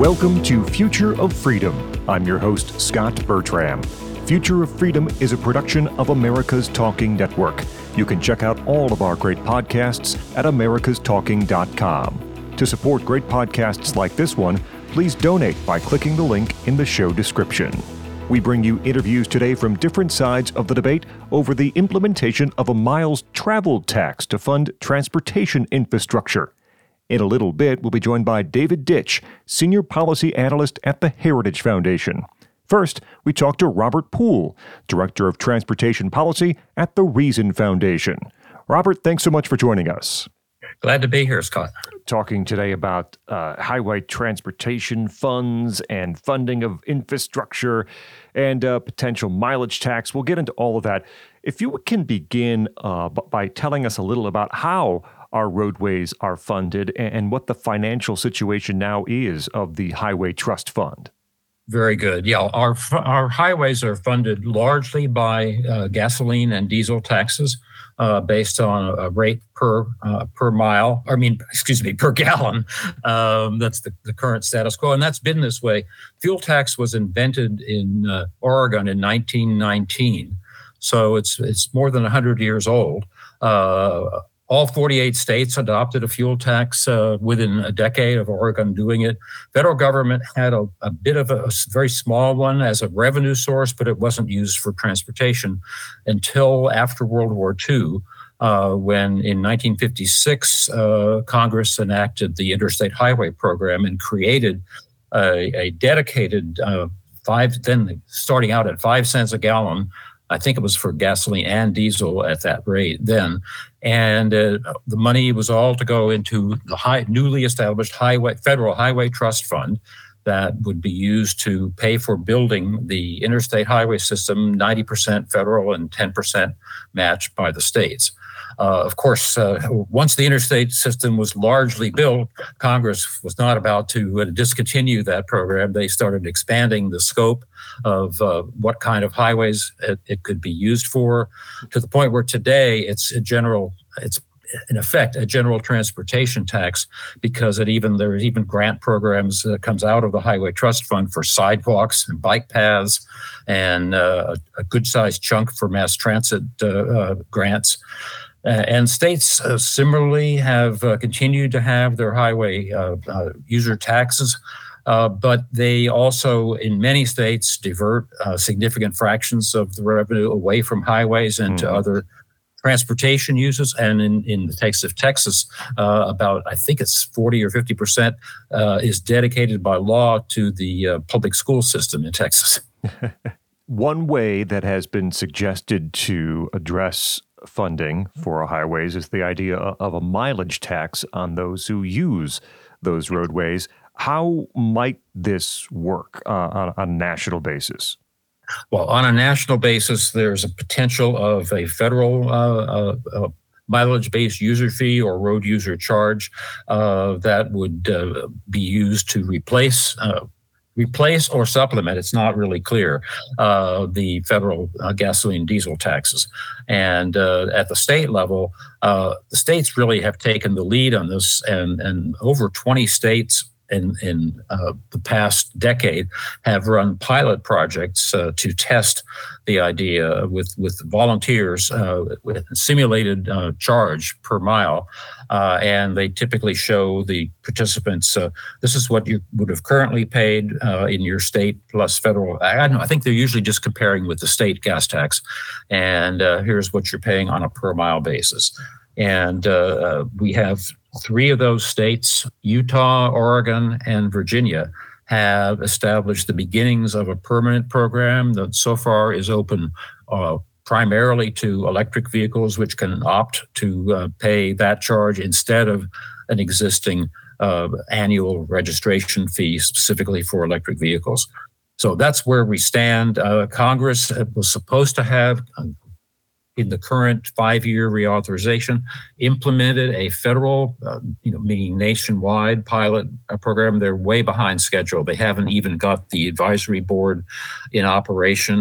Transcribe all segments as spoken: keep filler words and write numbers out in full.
Welcome to Future of Freedom. I'm your host, Scott Bertram. Future of Freedom is a production of America's Talking Network. You can check out all of our great podcasts at americas talking dot com. To support great podcasts like this one, please donate by clicking the link in the show description. We bring you interviews today from different sides of the debate over the implementation of a miles traveled tax to fund transportation infrastructure. In a little bit, we'll be joined by David Ditch, Senior Policy Analyst at the Heritage Foundation. First, we talk to Robert Poole, Director of Transportation Policy at the Reason Foundation. Robert, thanks so much for joining us. Glad to be here, Scott. Talking today about uh, highway transportation funds and funding of infrastructure and uh, potential mileage tax. We'll get into all of that. If you can begin uh, by telling us a little about how our roadways are funded and what the financial situation now is of the Highway Trust Fund. Very good. Yeah, our our highways are funded largely by uh, gasoline and diesel taxes uh, based on a rate per uh, per mile. I mean, excuse me, per gallon. Um, that's the, the current status quo, and that's been this way. Fuel tax was invented in uh, Oregon in nineteen nineteen, so it's it's more than one hundred years old. Uh, All forty-eight states adopted a fuel tax uh, within a decade of Oregon doing it. Federal government had a, a bit of a, a very small one as a revenue source, but it wasn't used for transportation until after World War Two, uh, when in nineteen fifty-six, uh, Congress enacted the Interstate Highway Program and created a, a dedicated uh, five, then starting out at five cents a gallon. I think it was for gasoline and diesel at that rate then. And uh, the money was all to go into the high, newly established highway, Federal Highway Trust Fund that would be used to pay for building the interstate highway system, ninety percent federal and ten percent matched by the states. Uh, of course, uh, once the interstate system was largely built, Congress was not about to uh, discontinue that program. They started expanding the scope of uh, what kind of highways it, it could be used for, to the point where today it's a general, it's in effect a general transportation tax, because it even there's even grant programs that comes out of the Highway Trust Fund for sidewalks and bike paths, and uh, a good-sized chunk for mass transit uh, uh, grants. Uh, and states uh, similarly have uh, continued to have their highway uh, uh, user taxes, uh, but they also, in many states, divert uh, significant fractions of the revenue away from highways and mm-hmm. to other transportation uses. And in, in the case of Texas, uh, about, I think it's forty or fifty percent uh, is dedicated by law to the uh, public school system in Texas. One way that has been suggested to address funding for our highways is the idea of a mileage tax on those who use those roadways. How might this work uh, on, on a national basis? Well, on a national basis, there's a potential of a federal uh, uh, uh, mileage-based user fee or road user charge uh, that would uh, be used to replace uh, replace or supplement, it's not really clear, uh, the federal uh, gasoline diesel taxes. And uh, at the state level, uh, the states really have taken the lead on this, and, and over twenty states in, in uh, the past decade have run pilot projects uh, to test the idea with, with volunteers uh, with simulated uh, charge per mile. Uh, and they typically show the participants, uh, this is what you would have currently paid uh, in your state plus federal. I don't know, I think they're usually just comparing with the state gas tax. And uh, here's what you're paying on a per mile basis. And uh, we have three of those states, Utah, Oregon, and Virginia, have established the beginnings of a permanent program that so far is open uh, primarily to electric vehicles, which can opt to uh, pay that charge instead of an existing uh, annual registration fee specifically for electric vehicles. So that's where we stand. Uh, Congress was supposed to have, in the current five-year reauthorization, implemented a federal, uh, you know, meaning nationwide pilot uh, program. They're way behind schedule. They haven't even got the advisory board in operation.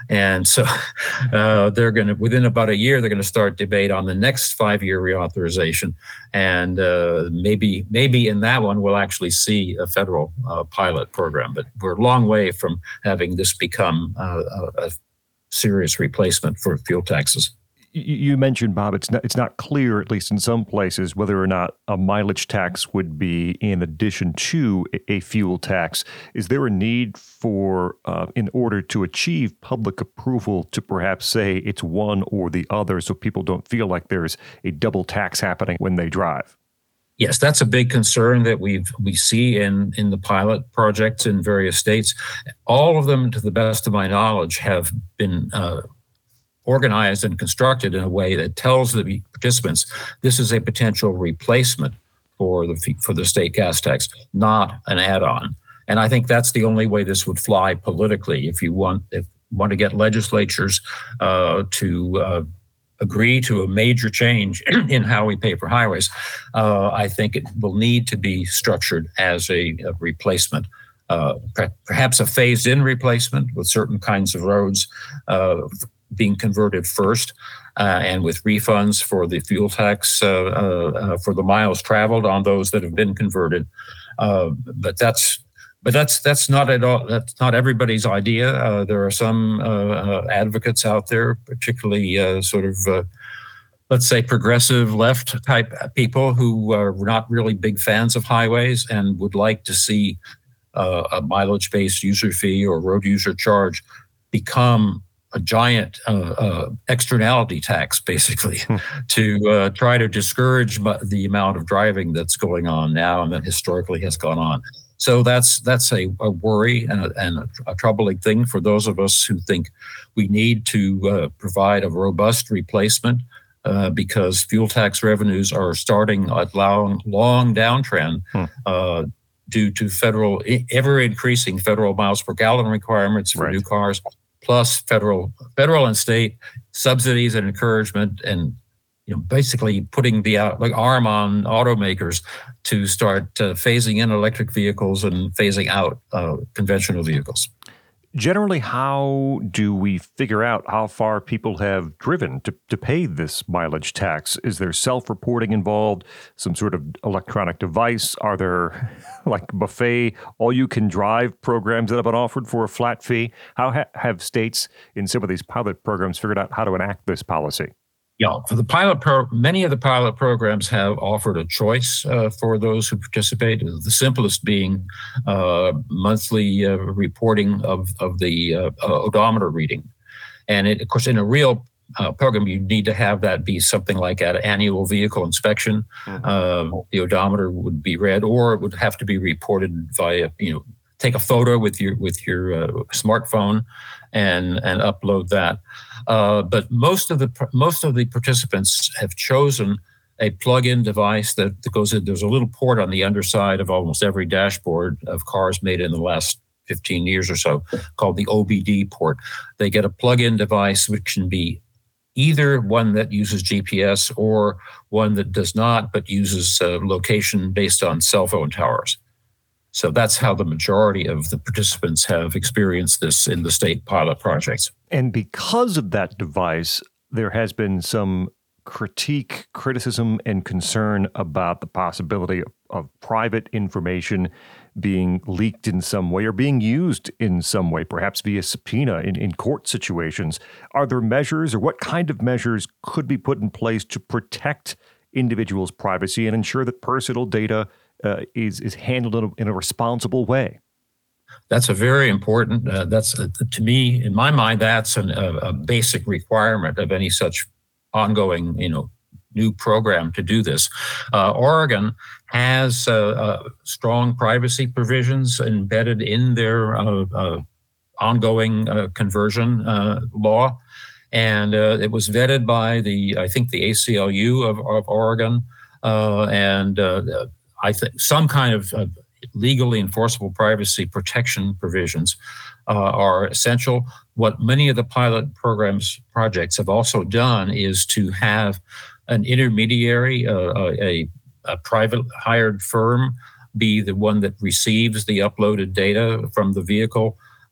And so uh, they're going to, within about a year, they're going to start debate on the next five-year reauthorization. And uh, maybe maybe in that one, we'll actually see a federal uh, pilot program. But we're a long way from having this become uh, a, a serious replacement for fuel taxes. You mentioned, Bob, it's not, it's not clear, at least in some places, whether or not a mileage tax would be in addition to a fuel tax. Is there a need for, uh, in order to achieve public approval, to perhaps say it's one or the other so people don't feel like there's a double tax happening when they drive? Yes, that's a big concern that we we see in, in the pilot projects in various states. All of them, to the best of my knowledge, have been uh, organized and constructed in a way that tells the participants this is a potential replacement for the for the state gas tax, not an add-on. And I think that's the only way this would fly politically. If you want, if you want to get legislatures uh, to uh, agree to a major change in how we pay for highways, uh, I think it will need to be structured as a, a replacement. Uh, perhaps a phased-in replacement with certain kinds of roads uh, being converted first, uh, and with refunds for the fuel tax uh, uh, for the miles traveled on those that have been converted. Uh, but that's but that's that's not at all. That's not everybody's idea. Uh, there are some uh, uh, advocates out there, particularly uh, sort of uh, let's say progressive left type people who are not really big fans of highways and would like to see uh, a mileage-based user fee or road user charge become a giant uh, uh, externality tax, basically, to uh, try to discourage the amount of driving that's going on now and that historically has gone on. So that's that's a, a worry and, a, and a, a troubling thing for those of us who think we need to uh, provide a robust replacement uh, because fuel tax revenues are starting a long, long downtrend hmm. uh, due to federal, ever increasing federal miles per gallon requirements for right. new cars, plus federal, federal and state subsidies and encouragement, and you know, basically putting the uh, like arm on automakers to start uh, phasing in electric vehicles and phasing out uh, conventional vehicles. Generally, how do we figure out how far people have driven to, to pay this mileage tax? Is there self-reporting involved, some sort of electronic device? Are there like buffet, all-you-can-drive programs that have been offered for a flat fee? How ha- have states in some of these pilot programs figured out how to enact this policy? Yeah, for the pilot pro, many of the pilot programs have offered a choice uh, for those who participate. The simplest being uh, monthly uh, reporting of of the uh, odometer reading, and it, of course, in a real uh, program, you need to have that be something like an annual vehicle inspection. Mm-hmm. Uh, the odometer would be read, or it would have to be reported via, you know, take a photo with your with your uh, smartphone and and upload that. Uh, but most of the most of the participants have chosen a plug-in device that, that goes in. There's a little port on the underside of almost every dashboard of cars made in the last fifteen years or so, called the O B D port. They get a plug-in device which can be either one that uses G P S or one that does not, but uses uh, location based on cell phone towers. So that's how the majority of the participants have experienced this in the state pilot projects. And because of that device, there has been some critique, criticism, and concern about the possibility of, of private information being leaked in some way or being used in some way, perhaps via subpoena in, in court situations. Are there measures, or what kind of measures could be put in place to protect individuals' privacy and ensure that personal data uh, is, is handled in a, in a responsible way? That's a very important, uh, that's uh, to me, in my mind, that's an, a, a basic requirement of any such ongoing, you know, new program to do this. Uh, Oregon has uh, uh, strong privacy provisions embedded in their uh, uh, ongoing uh, conversion uh, law. And uh, it was vetted by the, I think, the A C L U of, of Oregon. Uh, and uh, I think some kind of uh, legally enforceable privacy protection provisions uh, are essential. What many of the pilot programs projects have also done is to have an intermediary, uh, a, a private hired firm, be the one that receives the uploaded data from the vehicle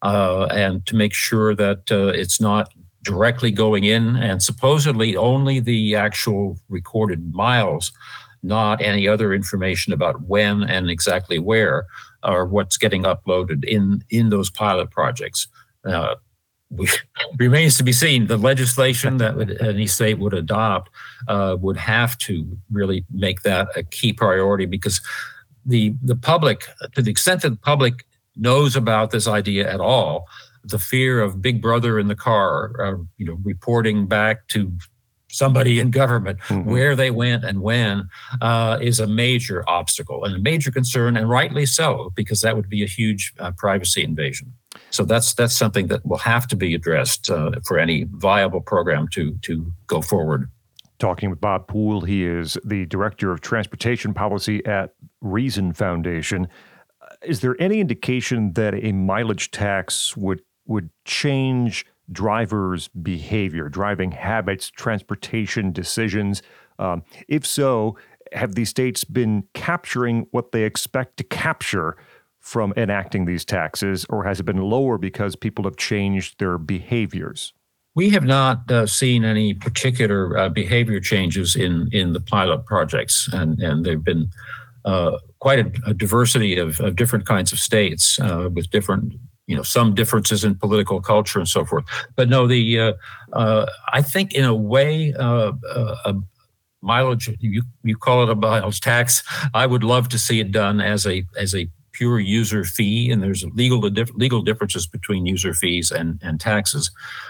uh, and to make sure that uh, it's not directly going in, and supposedly only the actual recorded miles, not any other information about when and exactly where, or what's getting uploaded in, in those pilot projects. Uh, we, remains to be seen. The legislation that would, any state would adopt uh, would have to really make that a key priority, because the the public, to the extent that the public knows about this idea at all, the fear of Big Brother in the car, uh, you know, reporting back to somebody in government mm-hmm. where they went and when, uh, is a major obstacle and a major concern, and rightly so, because that would be a huge uh, privacy invasion. So that's that's something that will have to be addressed uh, for any viable program to to go forward. Talking with Bob Poole, he is the Director of Transportation Policy at Reason Foundation. Is there any indication that a mileage tax would would change drivers' behavior, driving habits, transportation decisions? Um, if so, have these states been capturing what they expect to capture from enacting these taxes, or has it been lower because people have changed their behaviors? We have not uh, seen any particular uh, behavior changes in, in the pilot projects, and, and there have been uh, quite a, a diversity of, of different kinds of states uh, with different, you know, some differences in political culture and so forth. But no, the uh, uh, I think in a way, uh, uh, a mileage, you you call it a mileage tax. I would love to see it done as a as a pure user fee, and there's legal legal differences between user fees and and taxes.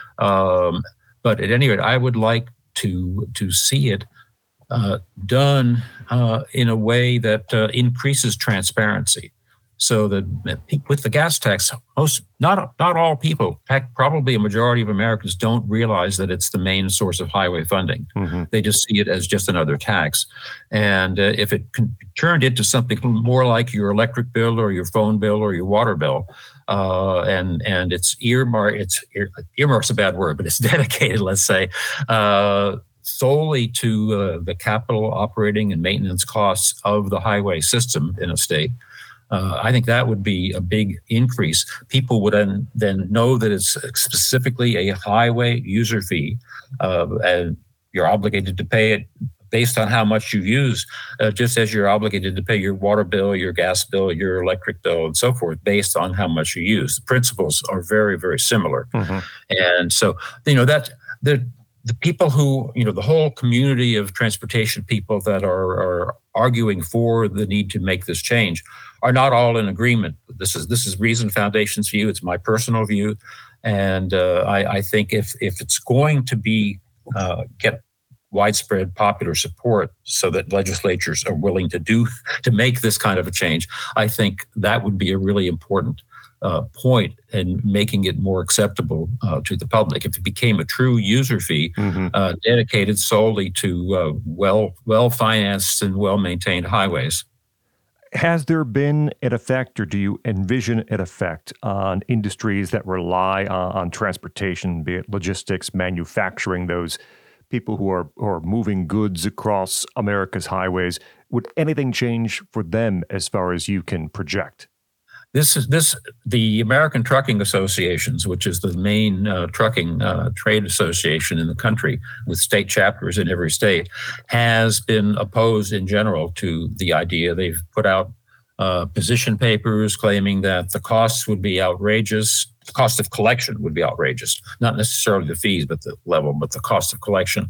Um, but at any rate, I would like to to see it uh, done uh, in a way that uh, increases transparency, so that with the gas tax, most not not all people, in fact, probably a majority of Americans don't realize that it's the main source of highway funding. Mm-hmm. They just see it as just another tax, and uh, if it can be turned into something more like your electric bill or your phone bill or your water bill, uh, and and it's earmark, it's ear, earmark's a bad word, but it's dedicated, let's say, uh, solely to uh, the capital operating and maintenance costs of the highway system in a state. Uh, I think that would be a big increase. People would then, then know that it's specifically a highway user fee, uh, and you're obligated to pay it based on how much you use, uh, just as you're obligated to pay your water bill, your gas bill, your electric bill, and so forth, based on how much you use. The principles are very, very similar. Mm-hmm. And so, you know, that the the people who, you know, the whole community of transportation people that are, are arguing for the need to make this change are not all in agreement. This is this is Reason Foundation's view. It's my personal view, and uh, I, I think if if it's going to be uh, get widespread popular support, so that legislatures are willing to do to make this kind of a change, I think that would be a really important uh, point in making it more acceptable uh, to the public. If it became a true user fee, mm-hmm. uh, dedicated solely to uh, well well financed and well maintained highways. Has there been an effect, or do you envision an effect on industries that rely on, on transportation, be it logistics, manufacturing, those people who are, who are moving goods across America's highways? Would anything change for them as far as you can project? This is this the American Trucking Associations, which is the main uh, trucking uh, trade association in the country, with state chapters in every state, has been opposed in general to the idea. They've put out uh, position papers claiming that the costs would be outrageous. The cost of collection would be outrageous, not necessarily the fees, but the level, but the cost of collection.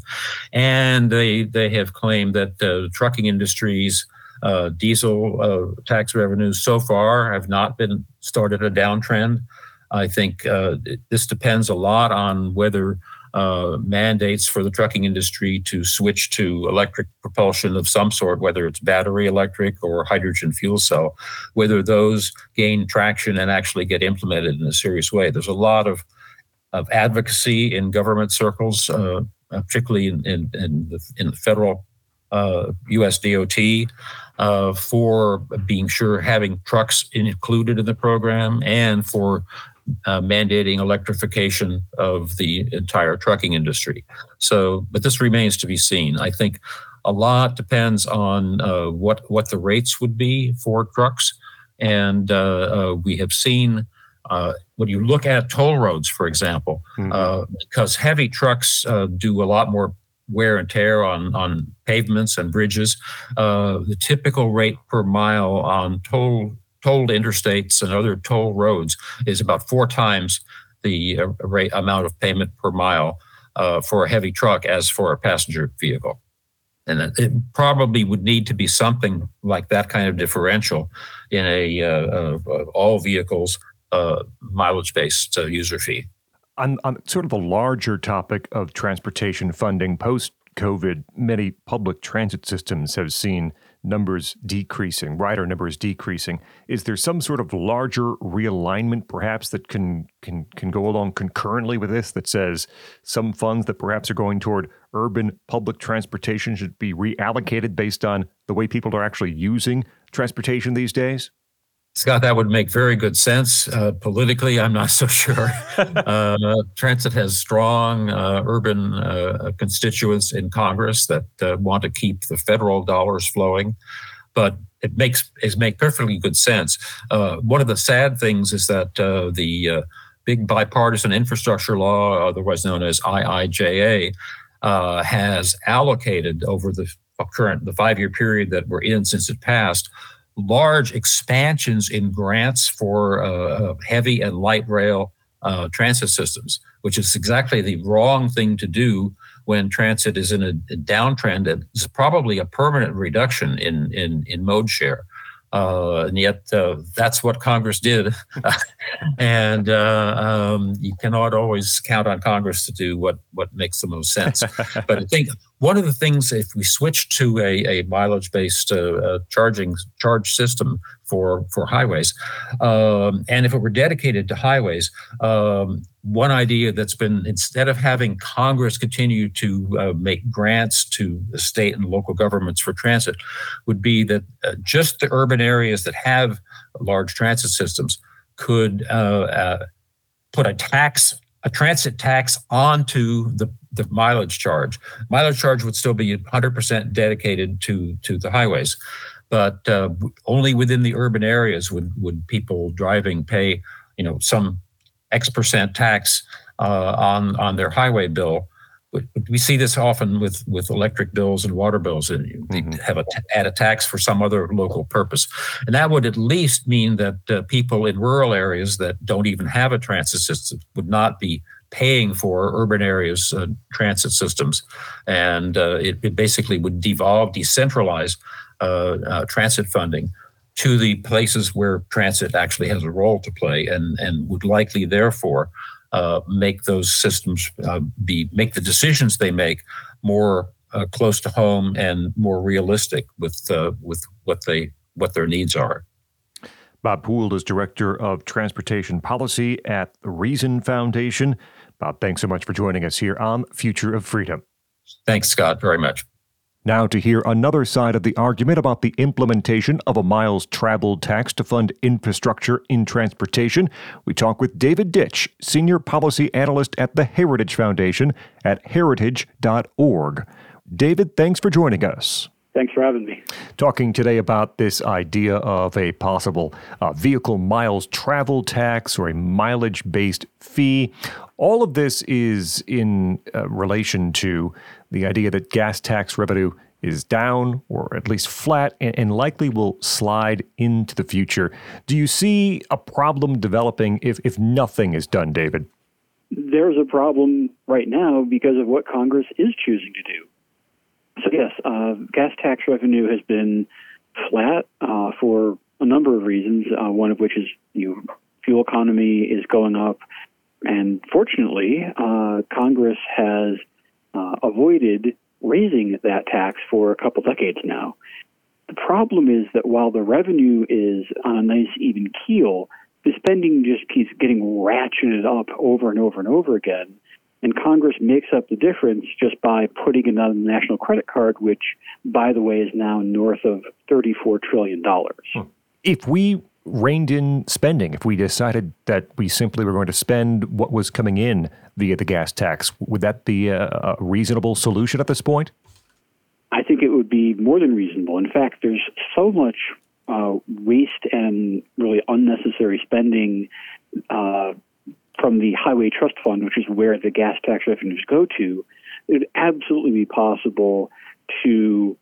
And they they have claimed that the trucking industries Uh, diesel uh, tax revenues so far have not been started a downtrend. I think uh, this depends a lot on whether uh, mandates for the trucking industry to switch to electric propulsion of some sort, whether it's battery electric or hydrogen fuel cell, whether those gain traction and actually get implemented in a serious way. There's a lot of, of advocacy in government circles, uh, particularly in, in, in, the, in the federal uh, U S D O T, Uh, for being sure having trucks included in the program, and for uh, mandating electrification of the entire trucking industry. So, but this remains to be seen. I think a lot depends on uh, what what the rates would be for trucks, and uh, uh, we have seen Uh, when you look at toll roads, for example, mm-hmm. uh, because heavy trucks uh, do a lot more wear and tear on, on pavements and bridges, uh, the typical rate per mile on toll, tolled interstates and other toll roads is about four times the uh, rate amount of payment per mile uh, for a heavy truck as for a passenger vehicle. And it, it probably would need to be something like that kind of differential in a uh, uh, all vehicles uh, mileage-based uh, user fee. On, on sort of a larger topic of transportation funding, post-COVID, many public transit systems have seen numbers decreasing, rider numbers decreasing. Is there some sort of larger realignment, perhaps, that can can can go along concurrently with this, that says some funds that perhaps are going toward urban public transportation should be reallocated based on the way people are actually using transportation these days? Scott, that would make very good sense. Uh, politically, I'm not so sure. uh, transit has strong uh, urban uh, constituents in Congress that uh, want to keep the federal dollars flowing, but it makes it make perfectly good sense. Uh, one of the sad things is that uh, the uh, big bipartisan infrastructure law, otherwise known as I I J A, uh, has allocated over the current the five-year period that we're in since it passed, large expansions in grants for uh, heavy and light rail uh, transit systems, which is exactly the wrong thing to do when transit is in a, a downtrend. It's probably a permanent reduction in in, in mode share. Uh, and yet uh, that's what Congress did. and uh, um, you cannot always count on Congress to do what, what makes the most sense. But I think one of the things, if we switch to a, a mileage-based uh, uh, charging charge system for, for highways, um, and if it were dedicated to highways, um, one idea that's been, instead of having Congress continue to uh, make grants to the state and local governments for transit, would be that uh, just the urban areas that have large transit systems could uh, uh, put a tax, a transit tax onto the, the mileage charge. Mileage charge would still be one hundred percent dedicated to, to the highways, but uh, only within the urban areas would, would people driving pay, you know, some X percent tax uh, on on their highway bill. We see this often with, with electric bills and water bills, and they mm-hmm. have a t- add a tax for some other local purpose, and that would at least mean that uh, people in rural areas that don't even have a transit system would not be paying for urban areas' uh, transit systems, and uh, it, it basically would devolve, decentralize uh, uh, transit funding to the places where transit actually has a role to play, and, and would likely, therefore, uh, make those systems uh, be make the decisions they make more uh, close to home and more realistic with uh, with what they what their needs are. Bob Poole is Director of Transportation Policy at the Reason Foundation. Bob, thanks so much for joining us here on Future of Freedom. Thanks, Scott, very much. Now to hear another side of the argument about the implementation of a miles traveled tax to fund infrastructure in transportation, we talk with David Ditch, Senior Policy Analyst at the Heritage Foundation at heritage dot org. David, thanks for joining us. Thanks for having me. Talking today about this idea of a possible uh, vehicle miles travel tax or a mileage-based fee. All of this is in uh, relation to the idea that gas tax revenue is down or at least flat and, and likely will slide into the future. Do you see a problem developing if, if nothing is done, David? There's a problem right now because of what Congress is choosing to do. So yes, uh, gas tax revenue has been flat uh, for a number of reasons, uh, one of which is you know, fuel economy is going up. And fortunately, uh, Congress has uh, avoided raising that tax for a couple decades now. The problem is that while the revenue is on a nice even keel, the spending just keeps getting ratcheted up over and over and over again. And Congress makes up the difference just by putting it on the national credit card, which, by the way, is now north of thirty-four trillion dollars. If we reined in spending, if we decided that we simply were going to spend what was coming in via the gas tax, would that be a, a reasonable solution at this point? I think it would be more than reasonable. In fact, there's so much uh, waste and really unnecessary spending uh, from the Highway Trust Fund, which is where the gas tax revenues go to, it would absolutely be possible to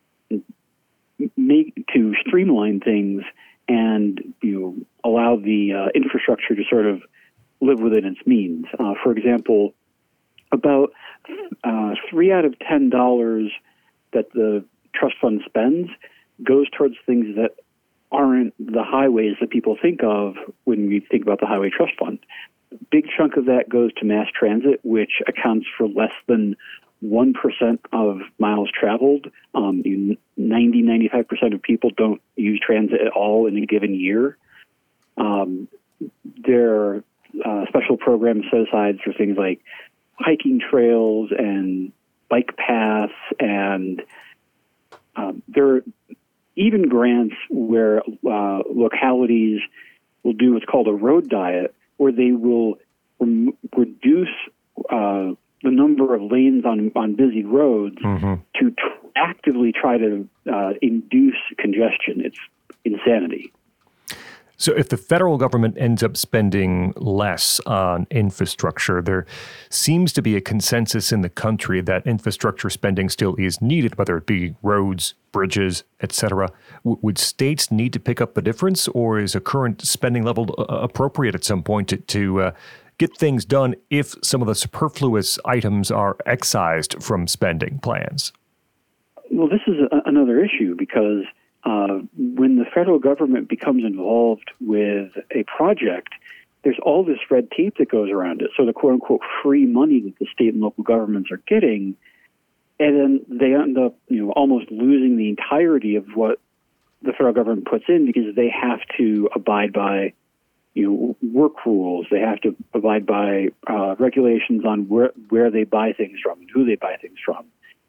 make to streamline things and you know, allow the uh, infrastructure to sort of live within its means. Uh, for example, about uh, three out of ten dollars that the trust fund spends goes towards things that aren't the highways that people think of when we think about the Highway Trust Fund. A big chunk of that goes to mass transit, which accounts for less than one percent of miles traveled. Um, ninety, ninety-five percent of people don't use transit at all in a given year. Um, there are uh, special programs set aside for things like hiking trails and bike paths, and um, there are even grants where uh, localities will do what's called a road diet, where they will rem- reduce uh, the number of lanes on, on busy roads mm-hmm. to t- actively try to uh, induce congestion. It's insanity. So if the federal government ends up spending less on infrastructure, there seems to be a consensus in the country that infrastructure spending still is needed, whether it be roads, bridges, et cetera. W- would states need to pick up the difference, or is a current spending level uh, appropriate at some point to, to uh, get things done if some of the superfluous items are excised from spending plans? Well, this is a, another issue because Uh, when the federal government becomes involved with a project, there's all this red tape that goes around it. So the quote-unquote free money that the state and local governments are getting, and then they end up, you know, almost losing the entirety of what the federal government puts in because they have to abide by, you know, work rules. They have to abide by uh, regulations on where where they buy things from and who they buy things from.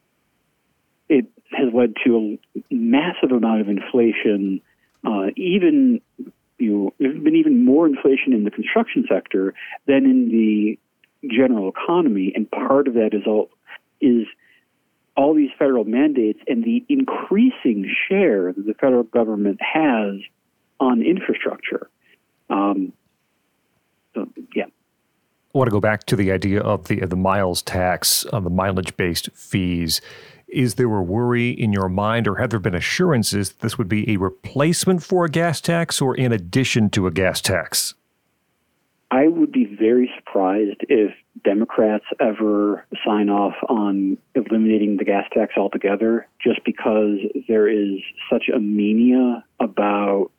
It has led to a massive amount of inflation. Uh, even you know, there's been even more inflation in the construction sector than in the general economy, and part of that is all is all these federal mandates and the increasing share that the federal government has on infrastructure. Um, so, yeah. I want to go back to the idea of the of the miles tax, of the mileage-based fees. Is there a worry in your mind, or have there been assurances that this would be a replacement for a gas tax or in addition to a gas tax? I would be very surprised if Democrats ever sign off on eliminating the gas tax altogether, just because there is such a mania about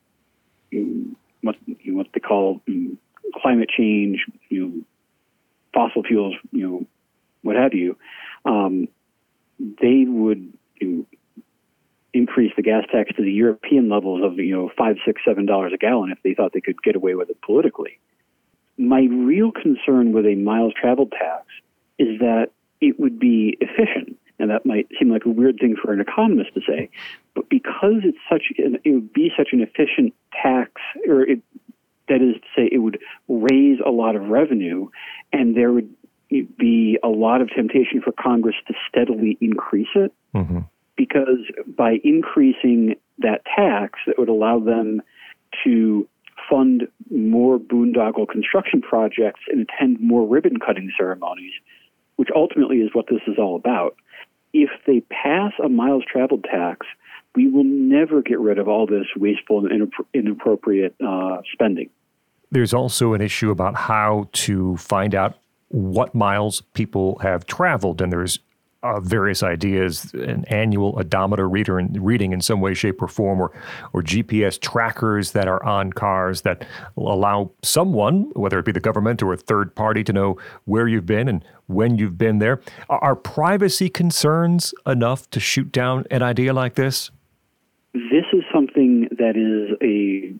what, what they call climate change, you know, fossil fuels, you know, what have you. Um, they would you know, increase the gas tax to the European levels of, you know, five, six, seven dollars a gallon if they thought they could get away with it politically. My real concern with a miles traveled tax is that it would be efficient, and that might seem like a weird thing for an economist to say, but because it's such, an, it would be such an efficient tax, or it, that is to say, it would raise a lot of revenue, and there would be a lot of temptation for Congress to steadily increase it, mm-hmm. because by increasing that tax, it would allow them to fund more boondoggle construction projects and attend more ribbon-cutting ceremonies, which ultimately is what this is all about. If they pass a miles traveled tax, we will never get rid of all this wasteful and inappropriate uh, spending. There's also an issue about how to find out what miles people have traveled, and there's uh, various ideas, an annual odometer reader and reading in some way, shape, or form, or or G P S trackers that are on cars that allow someone, whether it be the government or a third party, to know where you've been and when you've been there. Are, are privacy concerns enough to shoot down an idea like this? This is something that is a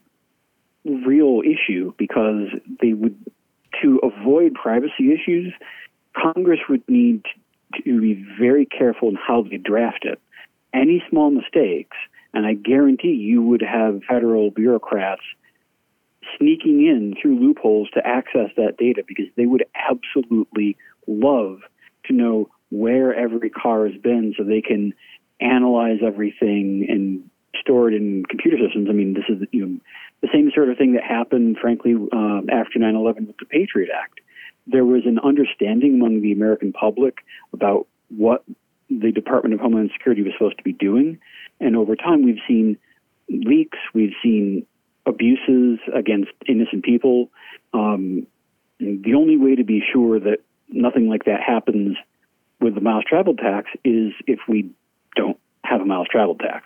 real issue because they would, to avoid privacy issues, Congress would need to be very careful in how they draft it. Any small mistakes, and I guarantee you would have federal bureaucrats sneaking in through loopholes to access that data because they would absolutely love to know where every car has been so they can analyze everything and stored in computer systems. I mean, this is you know the same sort of thing that happened, frankly, uh, after nine eleven with the Patriot Act. There was an understanding among the American public about what the Department of Homeland Security was supposed to be doing, and over time we've seen leaks, we've seen abuses against innocent people. Um, the only way to be sure that nothing like that happens with the miles traveled tax is if we don't have a miles traveled tax.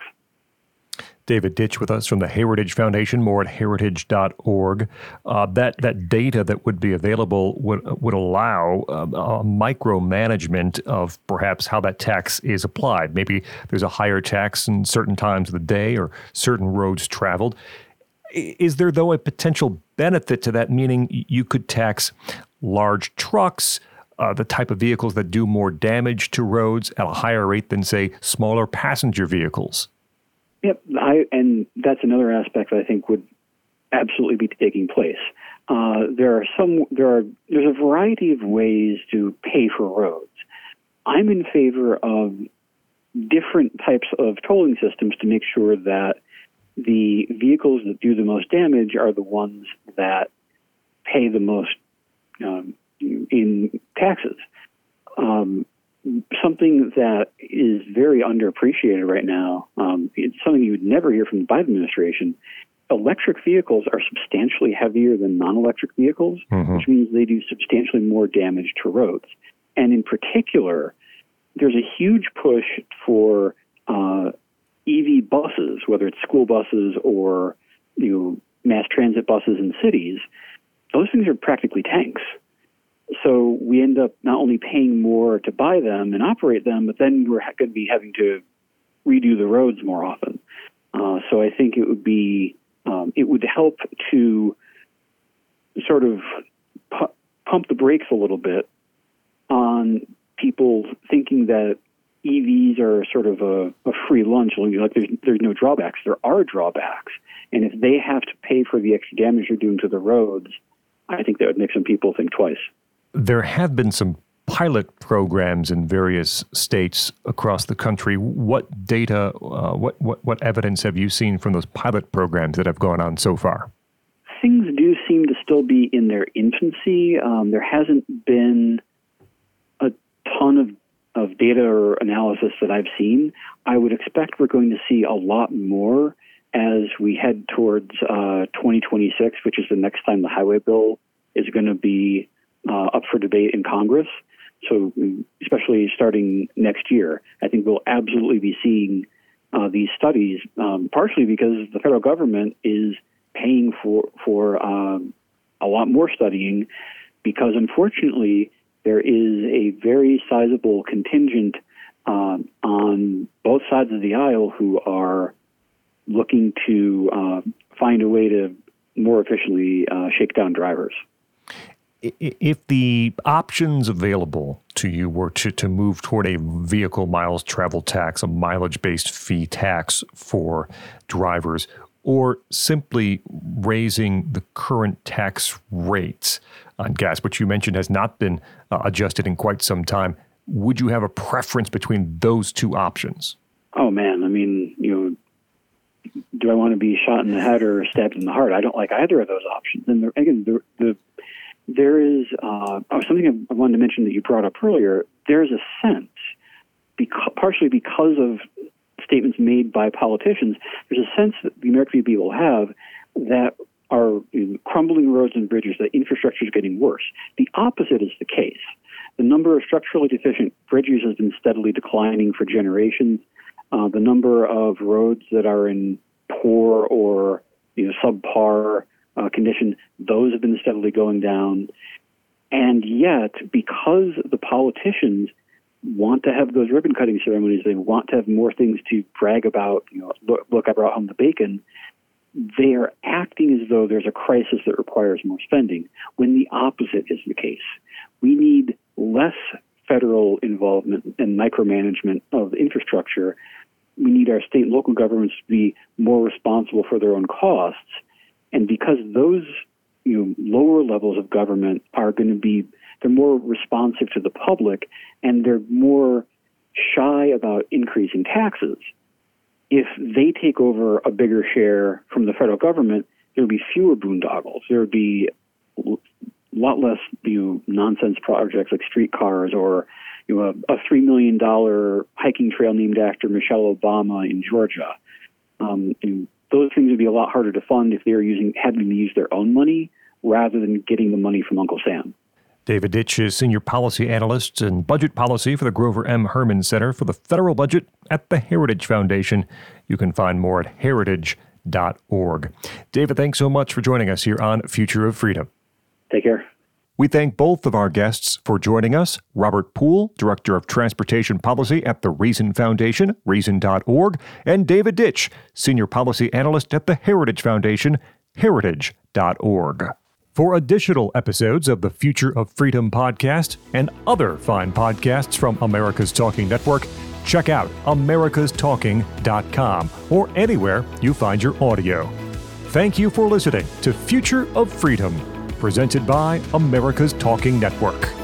David Ditch with us from the Heritage Foundation, more at heritage dot org. Uh, that that data that would be available would would allow uh, a micromanagement of perhaps how that tax is applied. Maybe there's a higher tax in certain times of the day or certain roads traveled. Is there, though, a potential benefit to that, meaning you could tax large trucks, uh, the type of vehicles that do more damage to roads at a higher rate than, say, smaller passenger vehicles? Yep, I, and that's another aspect that I think would absolutely be taking place. Uh, there are some, there are, there's a variety of ways to pay for roads. I'm in favor of different types of tolling systems to make sure that the vehicles that do the most damage are the ones that pay the most um, in taxes. Um, Something that is very underappreciated right now, um, it's something you would never hear from the Biden administration. Electric vehicles are substantially heavier than non-electric vehicles, mm-hmm. which means they do substantially more damage to roads. And in particular, there's a huge push for uh, E V buses, whether it's school buses or you know, mass transit buses in cities. Those things are practically tanks. So we end up not only paying more to buy them and operate them, but then we're going to be having to redo the roads more often. Uh, so I think it would be um, it would help to sort of pu- pump the brakes a little bit on people thinking that E Vs are sort of a, a free lunch. Like there's there's no drawbacks. There are drawbacks, and if they have to pay for the extra damage they're doing to the roads, I think that would make some people think twice. There have been some pilot programs in various states across the country. What data, uh, what, what what evidence have you seen from those pilot programs that have gone on so far? Things do seem to still be in their infancy. Um, there hasn't been a ton of, of data or analysis that I've seen. I would expect we're going to see a lot more as we head towards uh, twenty twenty-six, which is the next time the highway bill is going to be uh, up for debate in Congress. So especially starting next year, I think we'll absolutely be seeing uh, these studies, um, partially because the federal government is paying for, for um, a lot more studying, because unfortunately there is a very sizable contingent um, on both sides of the aisle who are looking to uh, find a way to more efficiently uh, shake down drivers. If the options available to you were to, to move toward a vehicle miles travel tax, a mileage-based fee tax for drivers, or simply raising the current tax rates on gas, which you mentioned has not been uh, adjusted in quite some time, would you have a preference between those two options? Oh, man. I mean, you know, do I want to be shot in the head or stabbed in the heart? I don't like either of those options. And the, again, the, the there is uh, oh, something I wanted to mention that you brought up earlier. There's a sense, because, partially because of statements made by politicians, there's a sense that the American people have that are you know, crumbling roads and bridges, that infrastructure is getting worse. The opposite is the case. The number of structurally deficient bridges has been steadily declining for generations. Uh, the number of roads that are in poor or you know, subpar uh, condition, those have been steadily going down. And yet, because the politicians want to have those ribbon-cutting ceremonies, they want to have more things to brag about, you know, look, look I brought home the bacon, they are acting as though there's a crisis that requires more spending, when the opposite is the case. We need less federal involvement and micromanagement of infrastructure. We need our state and local governments to be more responsible for their own costs. And because those you know, lower levels of government are going to be, they're more responsive to the public and they're more shy about increasing taxes, if they take over a bigger share from the federal government, there would be fewer boondoggles. There would be a lot less, you know, nonsense projects like streetcars or, you know, a, a three million dollars hiking trail named after Michelle Obama in Georgia. Um, and those things would be a lot harder to fund if they were using having to use their own money rather than getting the money from Uncle Sam. David Ditch is Senior Policy Analyst and Budget Policy for the Grover M. Herman Center for the Federal Budget at the Heritage Foundation. You can find more at heritage dot org. David, thanks so much for joining us here on Future of Freedom. Take care. We thank both of our guests for joining us. Robert Poole, Director of Transportation Policy at the Reason Foundation, reason dot org, and David Ditch, Senior Policy Analyst at the Heritage Foundation, heritage dot org. For additional episodes of the Future of Freedom podcast and other fine podcasts from America's Talking Network, check out americas talking dot com or anywhere you find your audio. Thank you for listening to Future of Freedom, presented by America's Talking Network.